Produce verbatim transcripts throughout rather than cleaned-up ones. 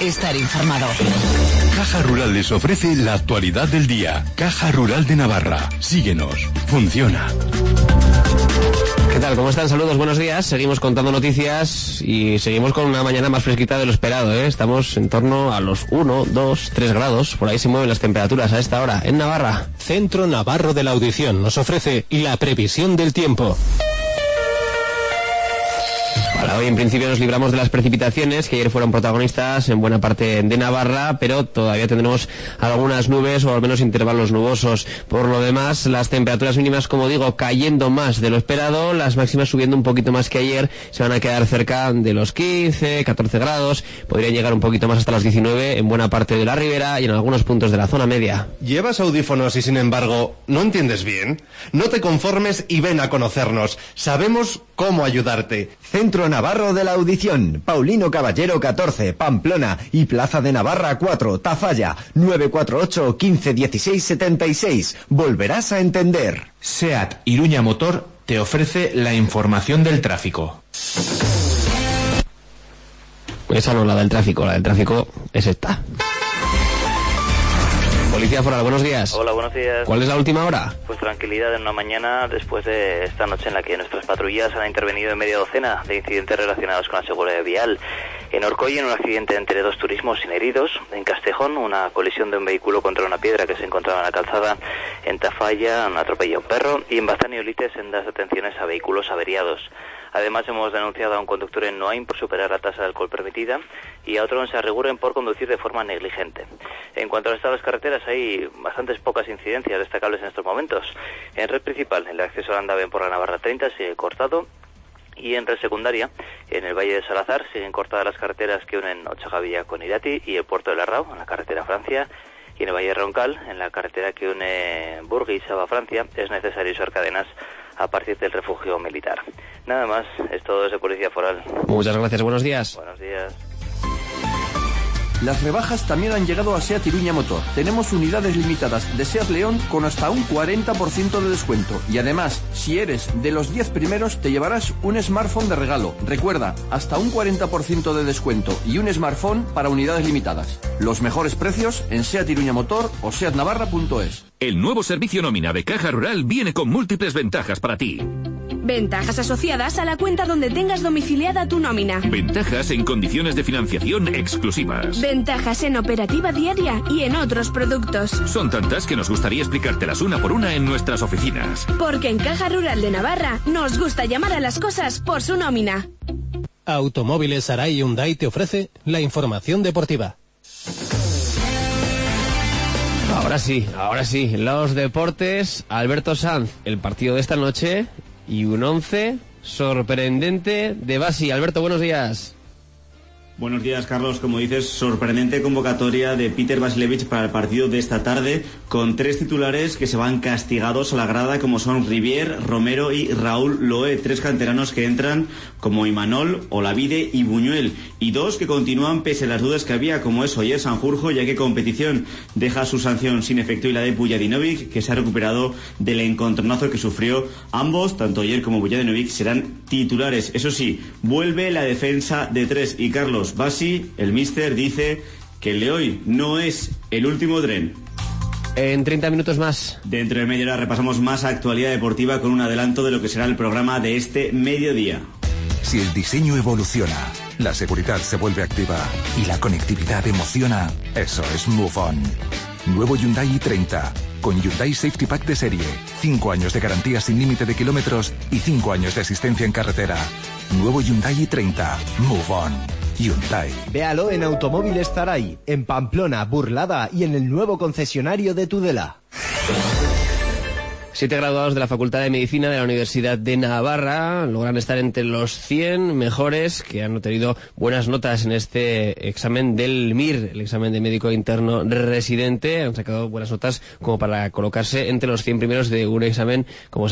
estar informado. Caja Rural les ofrece la actualidad del día. Caja Rural de Navarra. Síguenos. Funciona. ¿Qué tal? ¿Cómo están? Saludos, buenos días. Seguimos contando noticias y seguimos con una mañana más fresquita de lo esperado, ¿eh? Estamos en torno a los uno, dos, tres grados. Por ahí se mueven las temperaturas a esta hora en Navarra. Centro Navarro de la Audición nos ofrece la previsión del tiempo. Para hoy en principio nos libramos de las precipitaciones que ayer fueron protagonistas en buena parte de Navarra, pero todavía tendremos algunas nubes o al menos intervalos nubosos. Por lo demás, las temperaturas mínimas, como digo, cayendo más de lo esperado, las máximas subiendo un poquito más que ayer, se van a quedar cerca de los quince, catorce grados, podrían llegar un poquito más hasta los diecinueve en buena parte de la ribera y en algunos puntos de la zona media. ¿Llevas audífonos y sin embargo no entiendes bien? No te conformes y ven a conocernos. Sabemos cómo ayudarte. Centro Navarro de la Audición, Paulino Caballero catorce, Pamplona y Plaza de Navarra cuatro, Tafalla, nueve cuatro ocho, quince, dieciséis, setenta y seis. Volverás a entender. SEAT Iruña Motor te ofrece la información del tráfico. Esa no es la del tráfico, la del tráfico es esta. Policía Foral, buenos días. Hola, buenos días. ¿Cuál es la última hora? Pues tranquilidad en una mañana después de esta noche en la que nuestras patrullas han intervenido en media docena de incidentes relacionados con la seguridad vial. En Orcoy, en un accidente entre dos turismos sin heridos. En Castejón, una colisión de un vehículo contra una piedra que se encontraba en la calzada. En Tafalla, un atropello a un perro. Y en Bazán y Olite, sendas detenciones a vehículos averiados. Además, hemos denunciado a un conductor en Noain por superar la tasa de alcohol permitida y a otro en Sarriguren por conducir de forma negligente. En cuanto al estado de las carreteras, hay bastantes pocas incidencias destacables en estos momentos. En red principal, el acceso a Andaven por la Navarra treinta sigue cortado. Y en red secundaria, en el Valle de Salazar, siguen cortadas las carreteras que unen Ochagavilla con Irati y el puerto de Larrao, en la carretera Francia. Y en el Valle de Roncal, en la carretera que une Burgui y Saba Francia, es necesario usar cadenas a partir del refugio militar. Nada más, es todo desde Policía Foral. Muchas gracias, buenos días. Buenos días. Las rebajas también han llegado a SEAT Iruña Motor. Tenemos unidades limitadas de SEAT León con hasta un cuarenta por ciento de descuento. Y además, si eres de los diez primeros, te llevarás un smartphone de regalo. Recuerda, hasta un cuarenta por ciento de descuento y un smartphone para unidades limitadas. Los mejores precios en SEAT Iruña Motor o seat navarra punto es. El nuevo servicio nómina de Caja Rural viene con múltiples ventajas para ti. Ventajas asociadas a la cuenta donde tengas domiciliada tu nómina. Ventajas en condiciones de financiación exclusivas. Ventajas en operativa diaria y en otros productos. Son tantas que nos gustaría explicártelas una por una en nuestras oficinas. Porque en Caja Rural de Navarra nos gusta llamar a las cosas por su nómina. Automóviles Arai Hyundai te ofrece la información deportiva. Ahora sí, ahora sí, los deportes. Alberto Sanz, el partido de esta noche y un once sorprendente de Basi. Alberto, buenos días. Buenos días, Carlos. Como dices, sorprendente convocatoria de Peter Vasilevich para el partido de esta tarde, con tres titulares que se van castigados a la grada, como son Rivier, Romero y Raúl Loé, tres canteranos que entran como Imanol, Olavide y Buñuel, y dos que continúan pese a las dudas que había, como es Oyer Sanjurjo, ya que competición deja su sanción sin efecto, y la de Bujadinovic, que se ha recuperado del encontronazo que sufrió. Ambos, tanto Oyer como Bujadinovic, serán titulares. Eso sí, vuelve la defensa de tres, y Carlos Basi, el míster, dice que el de hoy no es el último tren. En treinta minutos más. Dentro de media hora repasamos más actualidad deportiva con un adelanto de lo que será el programa de este mediodía. Si el diseño evoluciona, la seguridad se vuelve activa y la conectividad emociona, eso es Move On. Nuevo Hyundai i treinta, con Hyundai Safety Pack de serie, cinco años de garantía sin límite de kilómetros y cinco años de asistencia en carretera. Nuevo Hyundai i treinta, Move On. Hyundai. Véalo en Automóviles Zaray, en Pamplona, Burlada y en el nuevo concesionario de Tudela. Siete graduados de la Facultad de Medicina de la Universidad de Navarra logran estar entre los cien mejores que han obtenido buenas notas en este examen del M I R, el examen de médico interno residente. Han sacado buenas notas como para colocarse entre los cien primeros de un examen, como saben,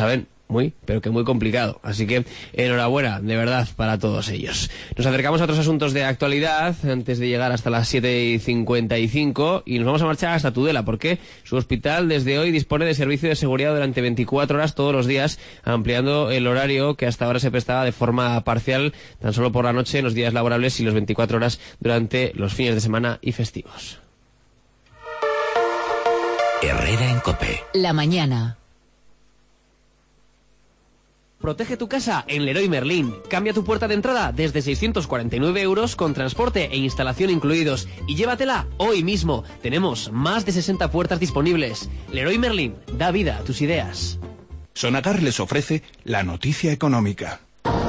muy, pero que muy complicado. Así que enhorabuena, de verdad, para todos ellos. Nos acercamos a otros asuntos de actualidad antes de llegar hasta las siete y cincuenta y cinco y nos vamos a marchar hasta Tudela porque su hospital desde hoy dispone de servicio de seguridad durante veinticuatro horas todos los días, ampliando el horario que hasta ahora se prestaba de forma parcial tan solo por la noche en los días laborables y los veinticuatro horas durante los fines de semana y festivos. Herrera en COPE. La mañana. Protege tu casa en Leroy Merlin. Cambia tu puerta de entrada desde seiscientos cuarenta y nueve euros con transporte e instalación incluidos. Y llévatela hoy mismo. Tenemos más de sesenta puertas disponibles. Leroy Merlin, da vida a tus ideas. Sonagar les ofrece la noticia económica.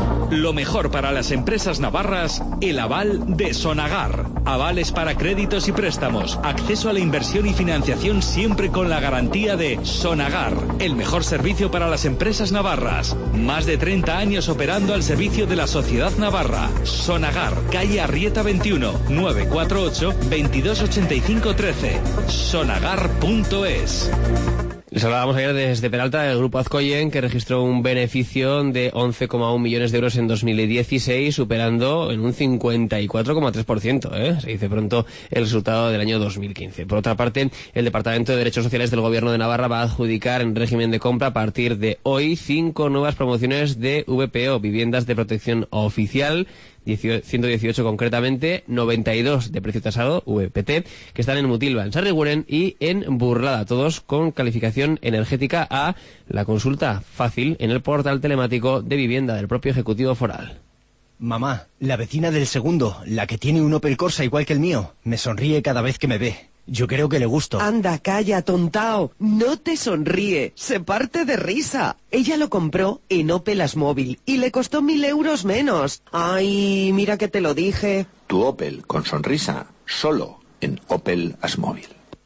Lo mejor para las empresas navarras, el aval de Sonagar. Avales para créditos y préstamos, acceso a la inversión y financiación siempre con la garantía de Sonagar. El mejor servicio para las empresas navarras. Más de treinta años operando al servicio de la sociedad navarra. Sonagar, calle Arrieta veintiuno, novecientos cuarenta y ocho, veintidós ochenta y cinco trece. Sonagar punto es. Les hablábamos ayer desde Peralta del Grupo Azcoyen, que registró un beneficio de once coma uno millones de euros en dos mil dieciséis, superando en un cincuenta y cuatro coma tres por ciento, ¿eh? Se dice pronto el resultado del año dos mil quince. Por otra parte, el Departamento de Derechos Sociales del Gobierno de Navarra va a adjudicar en régimen de compra a partir de hoy cinco nuevas promociones de V P O, viviendas de protección oficial, ciento dieciocho concretamente, noventa y dos de precio tasado, V P T, que están en Mutilva, en Sarriguren y en Burlada, todos con calificación energética A. La consulta fácil en el portal telemático de vivienda del propio Ejecutivo Foral. Mamá, la vecina del segundo, la que tiene un Opel Corsa igual que el mío, me sonríe cada vez que me ve. Yo creo que le gusto. Anda, calla, tontao. No te sonríe, se parte de risa. Ella lo compró en Opel Asmóvil y le costó mil euros menos. Ay, mira que te lo dije. Tu Opel con sonrisa, solo en Opel Asmóvil.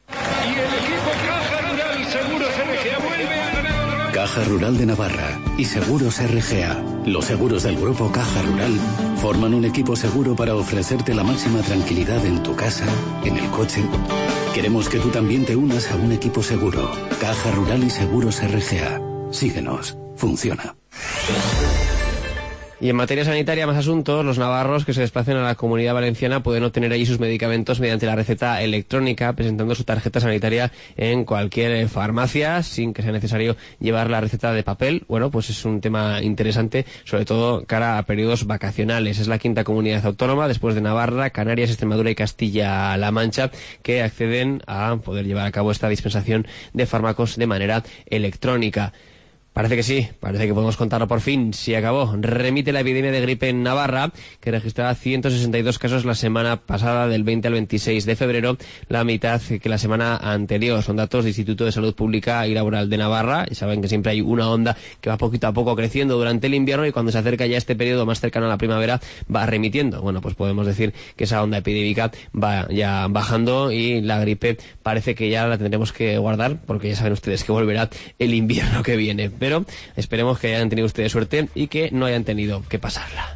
Y el equipo Caja Rural Seguros R G A vuelve a ganar. Caja Rural de Navarra y Seguros R G A. Los seguros del grupo Caja Rural forman un equipo seguro para ofrecerte la máxima tranquilidad en tu casa, en el coche. Queremos que tú también te unas a un equipo seguro. Caja Rural y Seguros R G A. Síguenos. Funciona. Y en materia sanitaria, más asuntos. Los navarros que se desplacen a la Comunidad Valenciana pueden obtener allí sus medicamentos mediante la receta electrónica, presentando su tarjeta sanitaria en cualquier farmacia, sin que sea necesario llevar la receta de papel. Bueno, pues es un tema interesante, sobre todo cara a periodos vacacionales. Es la quinta comunidad autónoma, después de Navarra, Canarias, Extremadura y Castilla-La Mancha, que acceden a poder llevar a cabo esta dispensación de fármacos de manera electrónica. Parece que sí, parece que podemos contarlo por fin. Sí acabó. Remite la epidemia de gripe en Navarra, que registraba ciento sesenta y dos casos la semana pasada, del veinte al veintiséis de febrero, la mitad que la semana anterior. Son datos del Instituto de Salud Pública y Laboral de Navarra, y saben que siempre hay una onda que va poquito a poco creciendo durante el invierno, y cuando se acerca ya este periodo más cercano a la primavera va remitiendo. Bueno, pues podemos decir que esa onda epidémica va ya bajando y la gripe parece que ya la tendremos que guardar, porque ya saben ustedes que volverá el invierno que viene. Pero esperemos que hayan tenido ustedes suerte y que no hayan tenido que pasarla.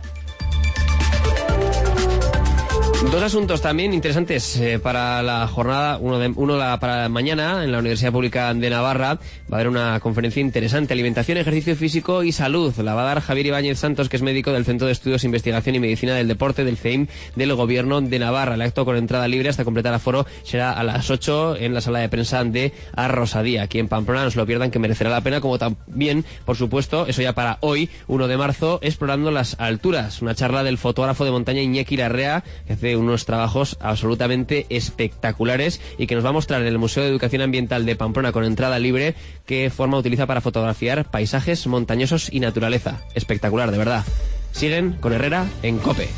Dos asuntos también interesantes eh, para la jornada, uno, de, uno la, para mañana en la Universidad Pública de Navarra va a haber una conferencia interesante, alimentación, ejercicio físico y salud. La va a dar Javier Ibáñez Santos, que es médico del Centro de Estudios, Investigación y Medicina del Deporte del C E I M del Gobierno de Navarra. El acto, con entrada libre hasta completar aforo, será a las ocho en la sala de prensa de Arrosadía, aquí en Pamplona. No se lo pierdan, que merecerá la pena, como también, por supuesto, eso ya para hoy, uno de marzo, explorando las alturas. Una charla del fotógrafo de montaña Iñaki Larrea, que hace unos trabajos absolutamente espectaculares y que nos va a mostrar en el Museo de Educación Ambiental de Pamplona, con entrada libre, qué forma utiliza para fotografiar paisajes montañosos y naturaleza. Espectacular, de verdad. Siguen con Herrera en COPE.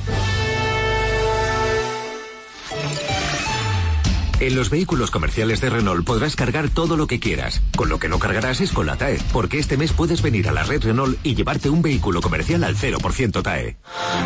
En los vehículos comerciales de Renault podrás cargar todo lo que quieras. Con lo que no cargarás es con la T A E, porque este mes puedes venir a la red Renault y llevarte un vehículo comercial al cero por ciento T A E.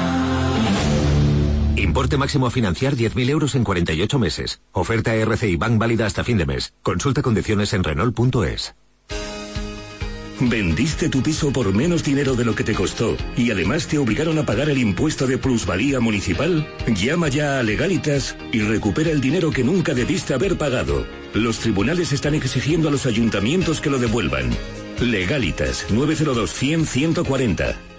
Importe máximo a financiar diez mil euros en cuarenta y ocho meses. Oferta R C I Bank válida hasta fin de mes. Consulta condiciones en Renault punto es. ¿Vendiste tu piso por menos dinero de lo que te costó y además te obligaron a pagar el impuesto de plusvalía municipal? Llama ya a Legalitas y recupera el dinero que nunca debiste haber pagado. Los tribunales están exigiendo a los ayuntamientos que lo devuelvan. Legalitas, nueve cero dos, cien, ciento cuarenta.